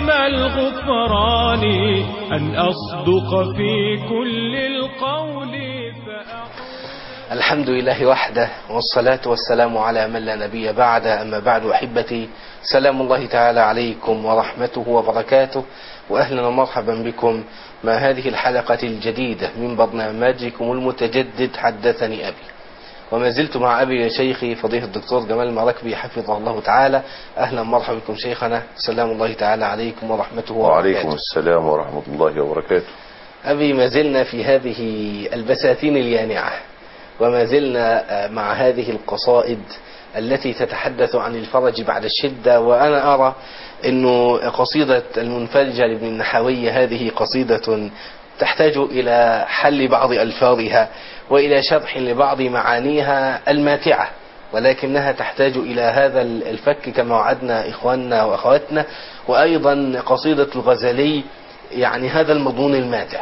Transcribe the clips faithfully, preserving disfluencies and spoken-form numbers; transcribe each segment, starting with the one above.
عظيم الغفران أن أصدق في كل القول فأقول. الحمد لله وحده، والصلاة والسلام على من لا نبي بعده. أما بعد أحبتي، سلام الله تعالى عليكم ورحمته وبركاته، وأهلا ومرحبا بكم مع هذه الحلقة الجديدة من برنامجكم المتجدد حدثني أبي. وما زلت مع أبي يا شيخي فضيلة الدكتور جمال المراكبي حفظه الله تعالى. أهلا ومرحبا بكم شيخنا، سلام الله تعالى عليكم ورحمته وبركاته. وعليكم السلام ورحمة الله وبركاته. أبي، ما زلنا في هذه البساتين اليانعة، وما زلنا مع هذه القصائد التي تتحدث عن الفرج بعد الشدة. وأنا أرى أنه قصيدة المنفلجة لابن النحوية هذه قصيدة تحتاج إلى حل بعض ألفاظها وإلى شرح لبعض معانيها الماتعة، ولكنها تحتاج إلى هذا الفك كما وعدنا إخواننا وأخواتنا. وأيضا قصيدة الغزالي يعني هذا المضمون الماتع.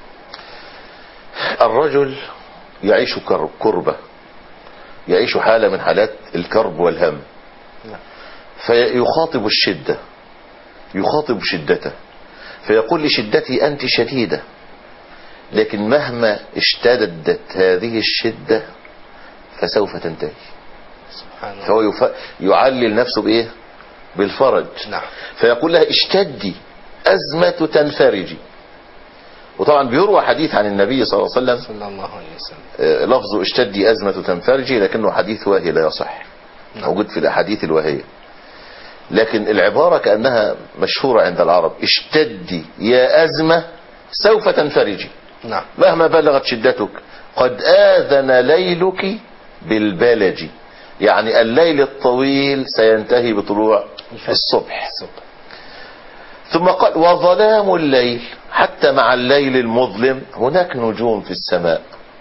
الرجل يعيش كربة، يعيش حالة من حالات الكرب والهم، فيخاطب الشدة، يخاطب شدته فيقول لشدتي أنت شديدة، لكن مهما اشتدت هذه الشدة فسوف تنتهي. سبحان الله. فهو يف... يعلل نفسه بإيه؟ بالفرج. نعم. فيقول لها اشتدي أزمة تنفرجي. وطبعا بيروى حديث عن النبي صلى الله عليه وسلم صلى الله عليه وسلم لفظه اشتدي أزمة تنفرجي، لكنه حديث واهي لا يصح، موجود في الأحاديث الواهية، لكن العبارة كأنها مشهورة عند العرب: اشتدي يا أزمة سوف تنفرجي. نعم. مهما بلغت شدتك قد آذن ليلك بالبلج، يعني الليل الطويل سينتهي بطلوع الصبح. ثم قال وظلام الليل، حتى مع الليل المظلم هناك نجوم في السماء.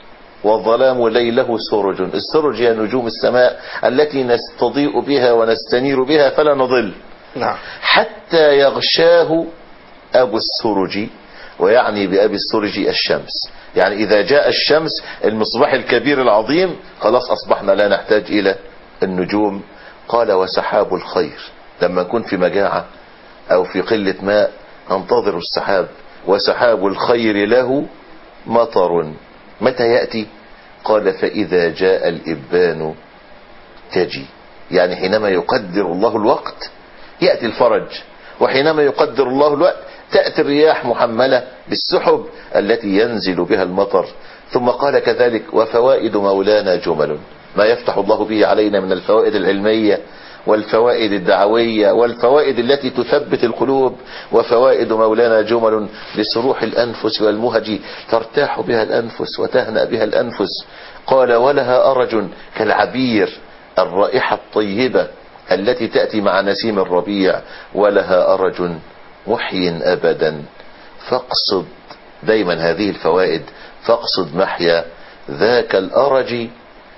وظلام ليله سرج، السرج هي نجوم السماء التي نستضيء بها ونستنير بها فلا نضل. نعم. حتى يغشاه أبو السرج، ويعني بأبي السرج الشمس، يعني إذا جاء الشمس المصباح الكبير العظيم خلاص أصبحنا لا نحتاج إلى النجوم. قال وسحاب الخير، لما نكون في مجاعة أو في قلة ماء ننتظر السحاب. وسحاب الخير له مطر، متى يأتي؟ قال فإذا جاء الإبان تجي، يعني حينما يقدر الله الوقت يأتي الفرج، وحينما يقدر الله الوقت تأتي الرياح محملة بالسحب التي ينزل بها المطر. ثم قال كذلك وفوائد مولانا جمل، ما يفتح الله به علينا من الفوائد العلمية والفوائد الدعوية والفوائد التي تثبت القلوب. وفوائد مولانا جمل لسروح الأنفس والمهج ترتاح بها الأنفس وتهنأ بها الأنفس. قال ولها أرج كالعبير، الرائحة الطيبة التي تأتي مع نسيم الربيع. ولها أرج محي أبدا، فاقصد دايما هذه الفوائد، فاقصد محيا ذاك الأرج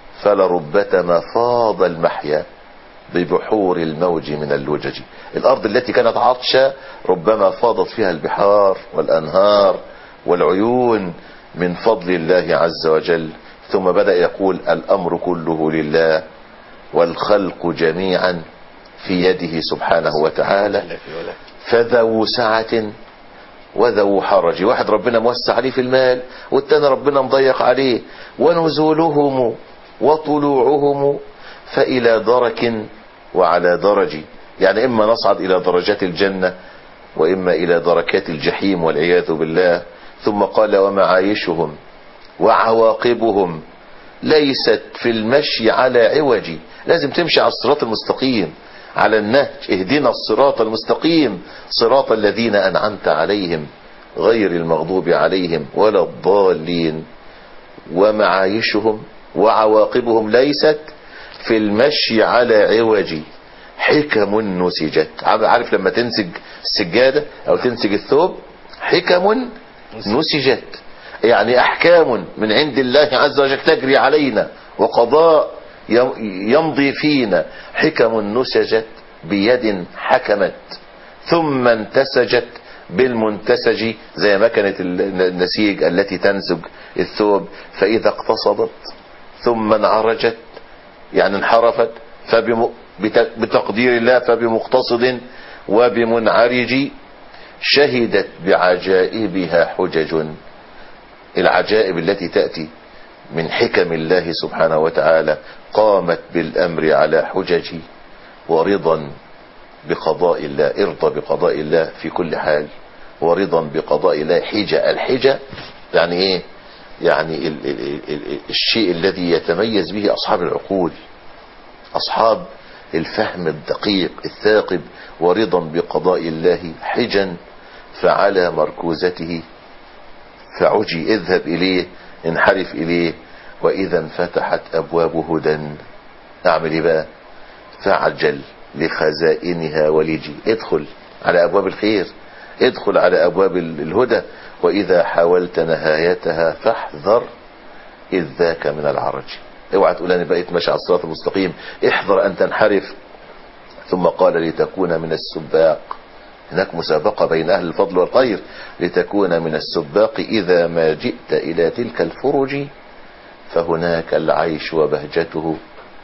فلربما فاض المحيا ببحور الموج من اللجج. الأرض التي كانت عطشة ربما فاضت فيها البحار والأنهار والعيون من فضل الله عز وجل. ثم بدأ يقول الأمر كله لله والخلق جميعا في يده سبحانه وتعالى، فذو سعة وذو حرج. واحد ربنا موسع عليه في المال والتاني ربنا مضيق عليه. ونزولهم وطلوعهم فإلى درك وعلى درج، يعني إما نصعد إلى درجات الجنة وإما إلى دركات الجحيم والعياذ بالله. ثم قال ومعايشهم وعواقبهم ليست في المشي على عوج، لازم تمشي على الصراط المستقيم، على النهج. اهدنا الصراط المستقيم صراط الذين أنعمت عليهم غير المغضوب عليهم ولا الضالين. ومعايشهم وعواقبهم ليست في المشي على عوج، حكم نسجت. عارف لما تنسج السجادة او تنسج الثوب، حكم نسجت، يعني احكام من عند الله عز وجل تجري علينا وقضاء يمضي فينا. حكم نسجت بيد حكمت ثم انتسجت بالمنتسج، زي ما كانت النسيج التي تنسج الثوب. فإذا اقتصدت ثم انعرجت، يعني انحرفت، فبتقدير الله فبمقتصد وبمنعرج شهدت بعجائبها حجج. العجائب التي تأتي من حكم الله سبحانه وتعالى قامت بالأمر على حجج، ورضا بقضاء الله، ارضى بقضاء الله في كل حال، ورضا بقضاء الله. حجة، الحجة يعني ايه؟ يعني ال ال ال الشيء الذي يتميز به أصحاب العقول، أصحاب الفهم الدقيق الثاقب. ورضا بقضاء الله حجا فعلى مركوزته فعجي، اذهب إليه، انحرف إليه. وإذا انفتحت أبواب هدى، أعمل إيه بقى؟ فعجل لخزائنها ولجي، ادخل على أبواب الخير، ادخل على أبواب الهدى. وإذا حاولت نهايتها فاحذر إذ ذاك من العرج. اوعى تقول أنا بقيت ماشي على الصراط المستقيم، احذر أن تنحرف. ثم قال لتكون من السباق، هناك مسابقة بين أهل الفضل والخير، لتكون من السباق إذا ما جئت إلى تلك الفرج فهناك العيش وبهجته،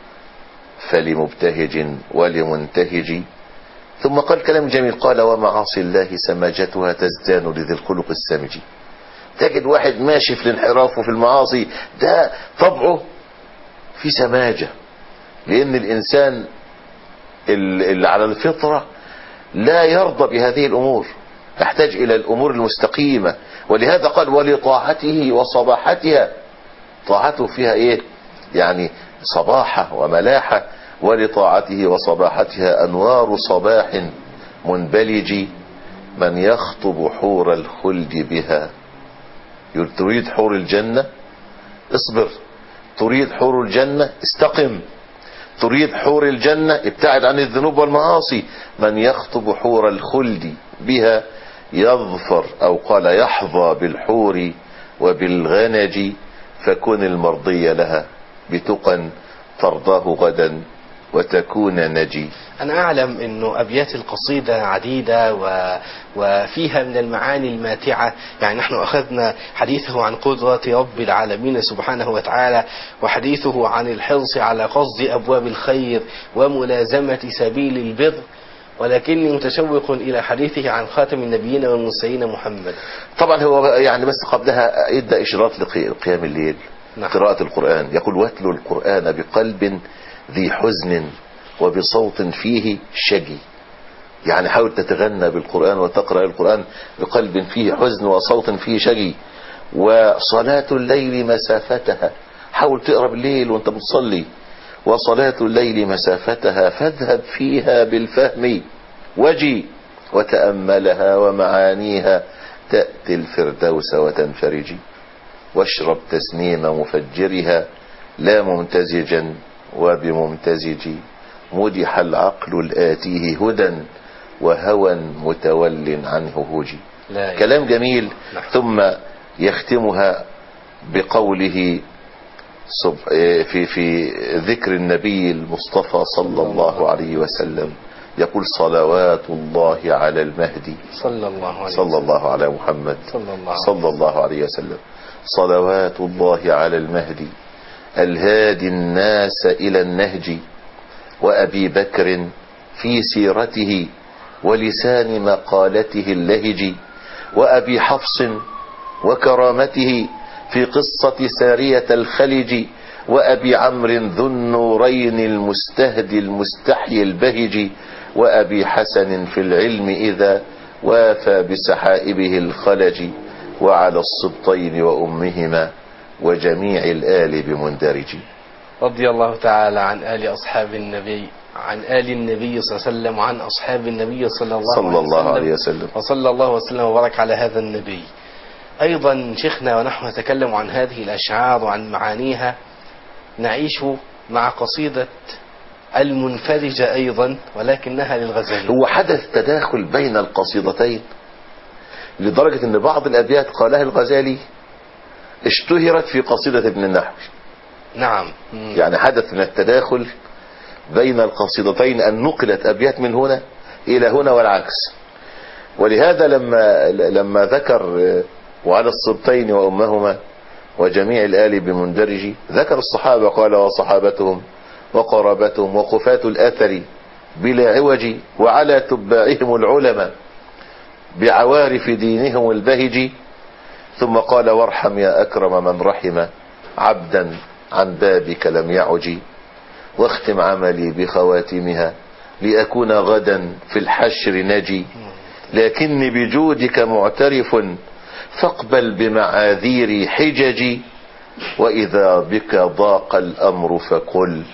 فلمبتهج ولمنتهج. ثم قال كلام جميل، قال ومعاصي الله سماجتها تزدان لذي الخلق السمج. تجد واحد ماشي في الانحراف وفي المعاصي، ده طبعه في سماجة، لأن الإنسان اللي على الفطرة لا يرضى بهذه الأمور، يحتاج إلى الأمور المستقيمة. ولهذا قال ولطاعته وصباحتها، طاعته فيها إيه؟ يعني صباحة وملاحة. ولطاعته وصباحتها أنوار صباح منبلج، من يخطب حور الخلد بها. تريد حور الجنة اصبر، تريد حور الجنة استقم، تريد حور الجنة ابتعد عن الذنوب والمعاصي. من يخطب حور الخلد بها يظفر، أو قال يحظى بالحور وبالغنج، فكن المرضي لها بتقى ترضاه غدا وتكون نجي. أنا أعلم أنه أبيات القصيدة عديدة و... وفيها من المعاني الماتعة. يعني نحن أخذنا حديثه عن قدرة رب العالمين سبحانه وتعالى، وحديثه عن الحرص على قصد أبواب الخير وملازمة سبيل البر، ولكني متشوق إلى حديثه عن خاتم النبيين والمرسلين محمد. طبعا هو يعني بس قبلها يبدأ إشراط لقيام الليل. نعم. قراءة القرآن، يقول واتلو القرآن بقلب ذي حزن وبصوت فيه شجي. يعني حاول تتغنى بالقرآن وتقرأ القرآن بقلب فيه حزن وصوت فيه شجي. وصلاة الليل مسافتها، حاول تقرأ بالليل وانت بتصلي. وصلاة الليل مسافتها فاذهب فيها بالفهم وجي، وتأملها ومعانيها تأتي الفردوس وتنفرجي. واشرب تسنيم مفجرها لا ممتزجا وبممتزج، مدح العقل الآتيه هدى وهوى متول عنه هوجي. كلام جميل. ثم يختمها بقوله في في ذكر النبي المصطفى صلى الله عليه وسلم، يقول صلوات الله على المهدي صلى الله عليه صلى الله على محمد صلى الله عليه وسلم. صلوات الله على المهدي الهادي الناس إلى النهج، وأبي بكر في سيرته ولسان مقالته اللهج، وأبي حفص وكرامته في قصة سارية الخلج، وأبي عمرو ذو النورين المستهدي المستحيي البهج، وأبي حسن في العلم إذا وافى بسحائبه الخلج، وعلى السبطين وأمهما وجميع الآل بمندرج. رضي الله تعالى عن آل أصحاب النبي، عن آل النبي صلى الله عليه وسلم، وعن أصحاب النبي صلى الله, صلى الله عليه وسلم، وصلى الله وسلم وبارك على هذا النبي. أيضا شيخنا ونحن نتكلم عن هذه الأشعار وعن معانيها، نعيش مع قصيدة المنفرجة أيضا ولكنها للغزالي. هو حدث تداخل بين القصيدتين لدرجة أن بعض الأبيات قالها الغزالي اشتهرت في قصيدة ابن النحو. نعم. يعني حدث من التداخل بين القصيدتين أن نقلت أبيات من هنا إلى هنا والعكس. ولهذا لما لما ذكر وعلى السبطين وأمهما وجميع الآل بمندرج، ذكر الصحابة قال وصحابتهم وقرابتهم وقفاة الأثر بلا عوج، وعلى تباعهم العلماء بعوارف دينهم البهج. ثم قال وارحم يا أكرم من رحم عبدا عن بابك لم يعج، واختم عملي بخواتمها لأكون غدا في الحشر نجي، لكني بجودك معترف فاقبل بمعاذيري حججي، وإذا بك ضاق الأمر فقل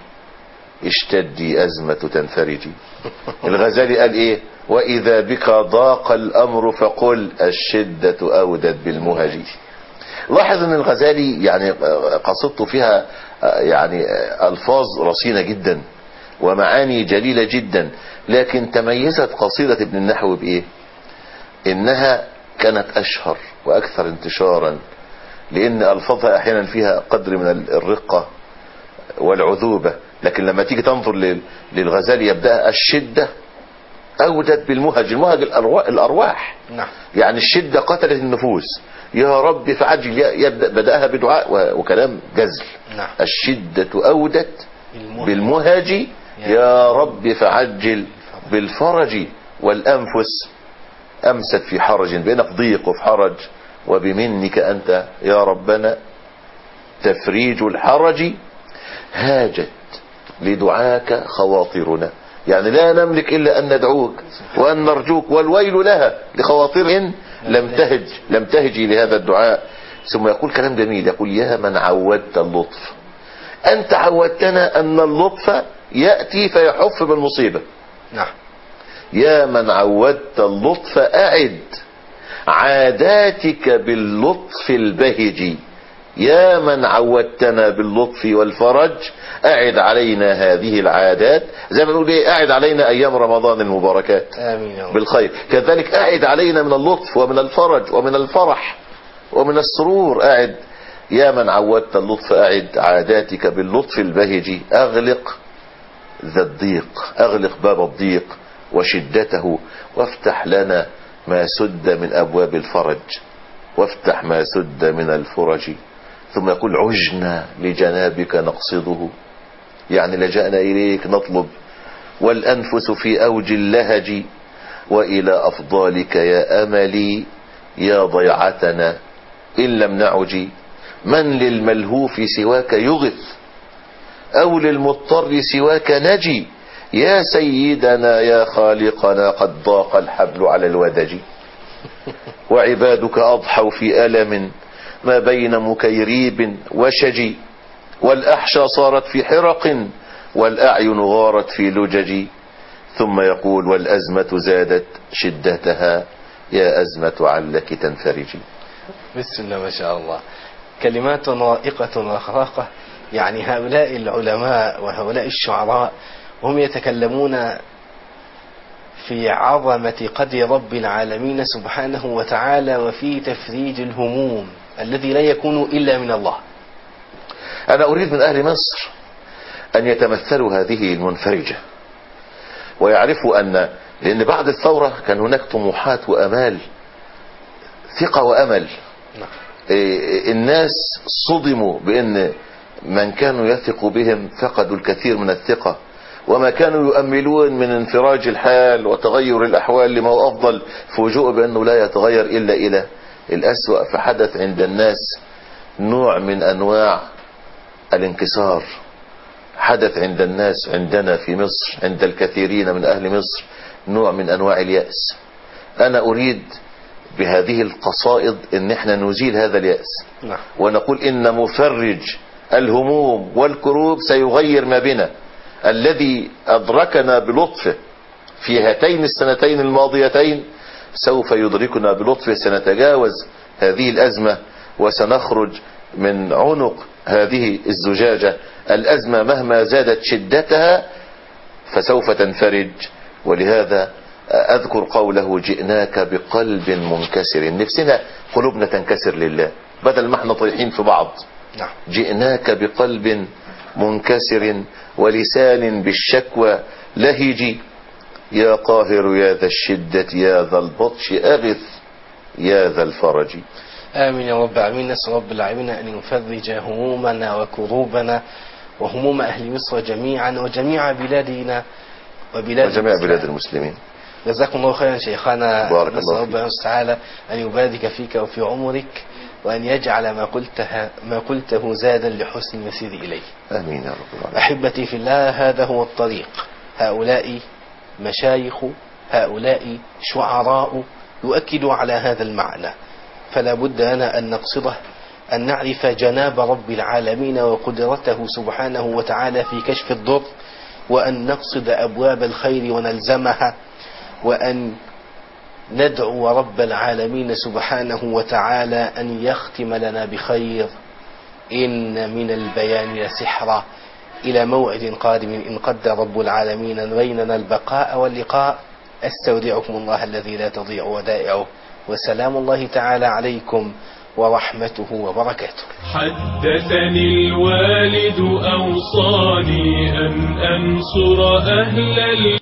اشتدي أزمة تنفرجي. الغزالي قال ايه؟ وإذا بك ضاق الأمر فقل الشدة أودت بالمهج. لاحظ ان الغزالي يعني قصدته فيها يعني ألفاظ رصينة جدا ومعاني جليلة جدا، لكن تميزت قصيدة ابن النحو بإيه؟ إنها كانت أشهر وأكثر انتشارا، لأن ألفاظها أحيانا فيها قدر من الرقة والعذوبة، لكن لما تيجي تنظر للغزالي يبدأ الشدة أودت بالمهج. المهج الأرواح، نعم. يعني الشدة قتلت النفوس، يا رب فعجل، يبدأ بدأها بدعاء وكلام جزل. نعم. الشدة أودت بالمهج, بالمهج يا رب فعجل بالفرج، والأنفس أمست في حرج، بين في ضيق وفي حرج، وبمنك أنت يا ربنا تفريج الحرج، هاجت لدعاك خواطرنا. يعني لا نملك إلا أن ندعوك وأن نرجوك، والويل لها لخواطر لم تهج لم تهجي لهذا الدعاء. ثم يقول كلام جميل، يقول يا من عودت اللطف، أنت عودتنا أن اللطف يأتي فيحف بالمصيبة. نعم. يا من عودت اللطف أعد عاداتك باللطف البهج، يا من عودتنا باللطف والفرج أعد علينا هذه العادات، زي ما نقول ايه، أعد علينا أيام رمضان المباركات آمين بالخير، كذلك أعد علينا من اللطف ومن الفرج ومن الفرح ومن السرور. أعد يا من عودت اللطف أعد عاداتك باللطف البهج، أغلق ذا الضيق، أغلق باب الضيق وشدته، وافتح لنا ما سد من أبواب الفرج، وافتح ما سد من الفرج. ثم يقول عجنا لجنابك نقصده، يعني لجأنا إليك نطلب، والأنفس في أوج اللهج، وإلى أفضالك يا أملي يا ضيعتنا إن لم نعج، من للملهوف سواك يغث أو للمضطر سواك نجي، يا سيدنا يا خالقنا قد ضاق الحبل على الودج، وعبادك أضحوا في ألم ما بين مكيريب وشجي، والأحشى صارت في حرق والأعين غارت في لجج. ثم يقول والأزمة زادت شدتها يا أزمة علك تنفرجي. بسم الله ما شاء الله، كلمات رائقة وخراقة. يعني هؤلاء العلماء وهؤلاء الشعراء هم يتكلمون في عظمة قدر رب العالمين سبحانه وتعالى، وفي تفريج الهموم الذي لا يكون إلا من الله. أنا أريد من أهل مصر أن يتمثلوا هذه المنفرجة، ويعرفوا أن لأن بعد الثورة كان هناك طموحات وأمال، ثقة وأمل. الناس صدموا بأن من كانوا يثق بهم فقدوا الكثير من الثقة، وما كانوا يؤملون من انفراج الحال وتغير الأحوال لما هو أفضل فوجئوا بأنه لا يتغير إلا إلى الأسوأ. فحدث عند الناس نوع من أنواع الانكسار، حدث عند الناس عندنا في مصر، عند الكثيرين من أهل مصر، نوع من أنواع اليأس. أنا أريد بهذه القصائد ان احنا نزيل هذا اليأس، ونقول ان مفرج الهموم والكروب سيغير ما بنا، الذي أدركنا بلطفه في هاتين السنتين الماضيتين سوف يدركنا بلطفه، سنتجاوز هذه الأزمة وسنخرج من عنق هذه الزجاجة. الأزمة مهما زادت شدتها فسوف تنفرج. ولهذا أذكر قوله جئناك بقلب منكسر، نفسنا قلوبنا تنكسر لله بدل ما احنا طيحين في بعض. جئناك بقلب منكسر ولسان بالشكوى لهجي، يا قاهر يا ذا الشدة يا ذا البطش أغث يا ذا الفرج. آمين يا رب العالمين. نسأل رب العالمين أن يفرج همومنا وكروبنا وهموم أهل مصر جميعا وجميع بلادنا وبلاد وجميع بلاد المسلمين. جزاكم الله خيرا شيخنا. بارك نسأل الله ربنا تعالى أن يبارك فيك وفي عمرك، وأن يجعل ما قلتها ما قلته زادا لحسن المسير إليه. آمين يا رب العالمين. أحبتي في الله، هذا هو الطريق. هؤلاء مشايخ، هؤلاء شعراء يؤكدوا على هذا المعنى، فلا بد لنا أن نقصده، أن نعرف جناب رب العالمين وقدرته سبحانه وتعالى في كشف الضر، وأن نقصد أبواب الخير ونلزمها، وأن ندعو رب العالمين سبحانه وتعالى أن يختم لنا بخير. إن من البيان لسحرا. إلى موعد قادم إن قدر رب العالمين بيننا البقاء واللقاء. أستودعكم الله الذي لا تضيع ودائعه، وسلام الله تعالى عليكم ورحمته وبركاته. حدثني الوالد أوصاني أن أنصر أهل